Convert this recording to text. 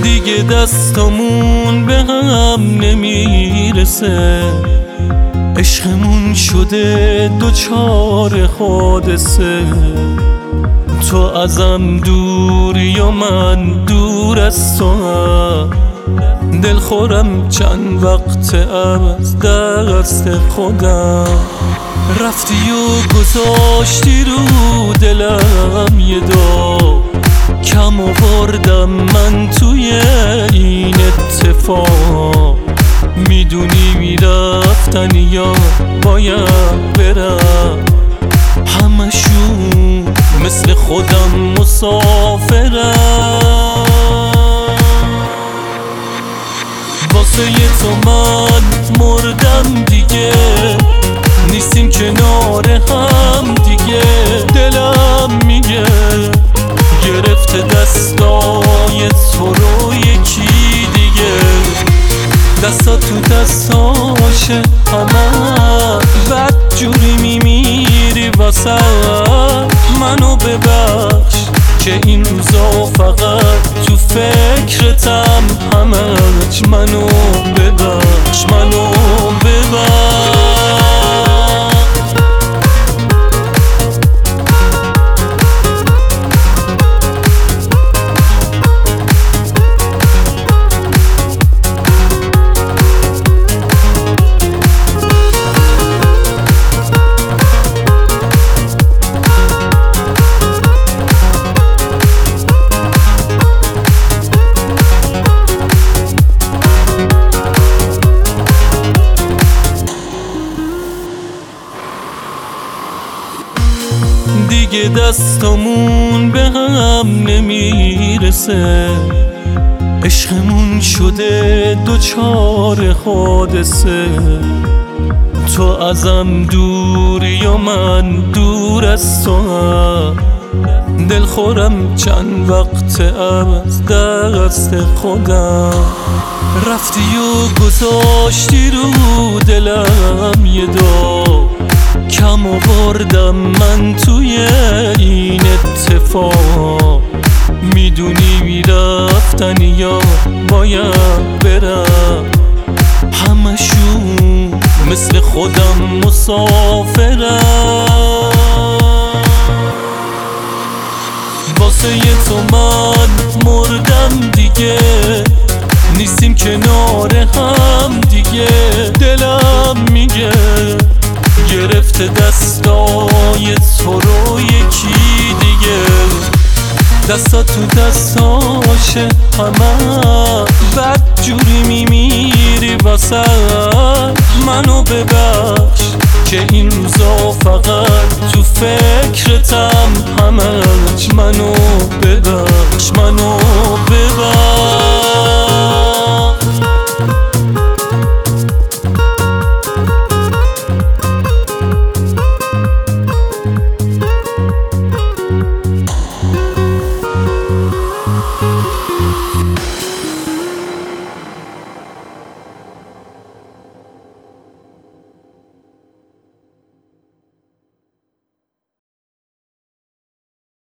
دیگه دستامون به هم نمیرسه، عشقمون شده دوچار حادثه. تو ازم دوری یا من دور از تو هم، دلخورم چند وقت از دست خودم. رفتی و گذاشتی رو دلم یه داغ، کم آوردم من توی این اتفاق. میدونی میرفتن یا باید برم، همشون مثل خودم مسافرم. واسه تو من مردم دیگه، نیستیم کنار هم دیگه. دلم میگه گرفته دستای تو رو یکی دیگه، دستا تو دستاشه همه بد جوری میمیری واسه. منو ببخش که این روزا فقط تو فکرتم همش. منو ببخش، منو ببخش. دیگه دستامون به هم نمیرسه، عشقمون شده دوچار حادثه. تو ازم دوری یا من دور از تو هم، دلخورم چند وقت از دست خودم. رفتی و گذاشتی رو دلم یه داغ، کم آوردم من توی این اتفاق. میدونی میرفتن یا باید برم، همشون مثل خودم مسافرم. واسه تو من مردم دیگه، نیستیم کنار هم دیگه. دلم میگه گرفته دستای تو رو یکی دیگه، دستا تو دستاشه همه بد جوری میمیری واسه. منو ببخش که این روزا فقط تو فکرتم همش. منو ببخش، منو